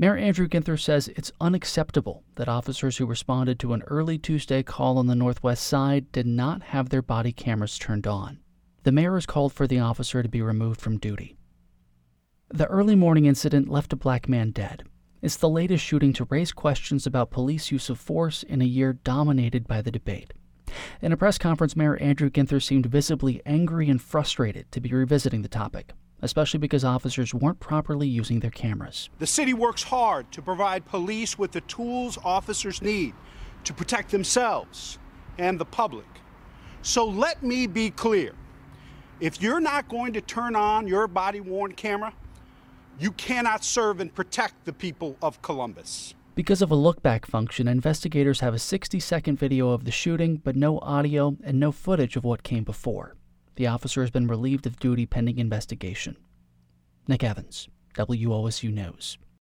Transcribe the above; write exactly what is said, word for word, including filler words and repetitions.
Mayor Andrew Ginther says it's unacceptable that officers who responded to an early Tuesday call on the Northwest Side did not have their body cameras turned on. The mayor has called for the officer to be removed from duty. The early morning incident left a black man dead. It's the latest shooting to raise questions about police use of force in a year dominated by the debate. In a press conference, Mayor Andrew Ginther seemed visibly angry and frustrated to be revisiting the topic, especially because officers weren't properly using their cameras. The city works hard to provide police with the tools officers need to protect themselves and the public. So let me be clear. If you're not going to turn on your body-worn camera, you cannot serve and protect the people of Columbus. Because of a look-back function, investigators have a sixty-second video of the shooting, but no audio and no footage of what came before. The officer has been relieved of duty pending investigation. Nick Evans, W O S U News.